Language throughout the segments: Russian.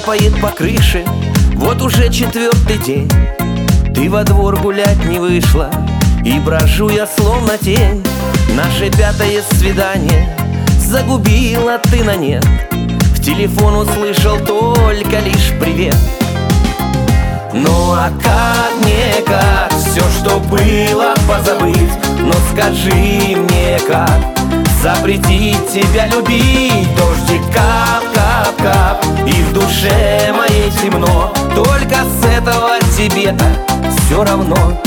капает по крыше, вот уже 4-й день. Ты во двор гулять не вышла, и брожу я словно тень. Наше 5-е свидание загубила ты на нет. В телефон услышал только лишь привет. Ну а как мне, как все, что было, позабыть? Но скажи мне, как запретить тебя любить? Дождик кап, кап, кап, и в душе моей темно. Только с этого тебе-то все равно.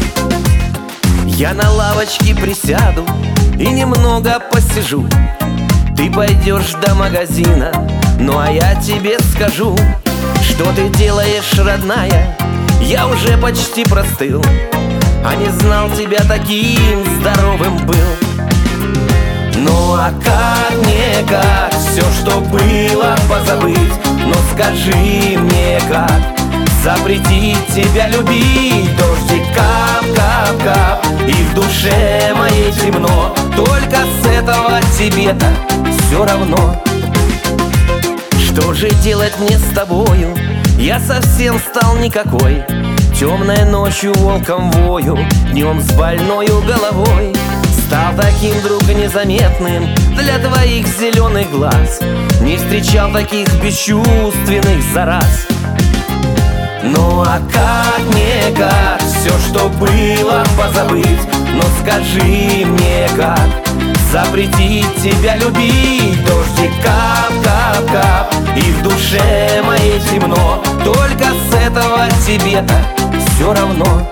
Я на лавочке присяду и немного посижу. Ты пойдешь до магазина, ну а я тебе скажу, что ты делаешь, родная, я уже почти простыл, а не знал тебя таким здоровым был. Ну а как мне, как все, что было, позабыть? Но скажи мне, как запретить тебя любить? Дождик кап, кап, кап, и в душе моей темно. Только с этого тебе-то все равно. Что же делать мне с тобою? Я совсем стал никакой. Темной ночью волком вою, днем с больною головой. Стал таким, друг, незаметным для твоих зеленых глаз. Не встречал таких бесчувственных зараз. Ну а как мне, как все, что было, позабыть? Но скажи мне, как запретить тебя любить? Дождик кап, кап, кап, и в душе моей темно. Только с этого тебе-то все равно.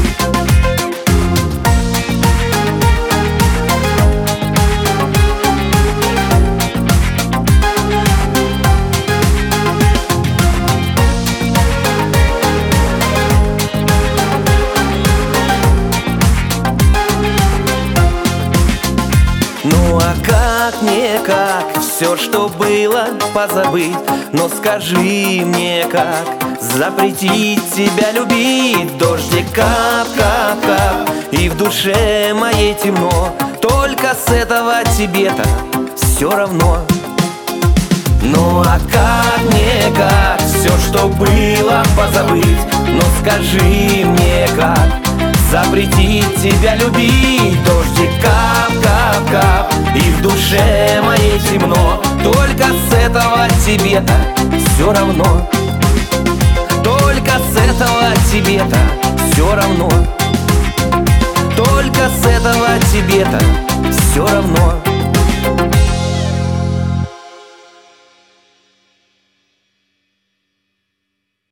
Ну а как мне, как все, что было, позабыть? Но скажи мне, как запретить тебя любить? Дождик кап, кап, кап, и в душе моей темно. Только с этого тебе-то все равно. Ну а как мне, как все, что было, позабыть? Но скажи мне, как запретить тебя любить? Дождик кап, кап, кап, и в душе моей темно. Только с этого тебе-то все равно. Только с этого тебе-то все равно. Только с этого тебе-то все равно.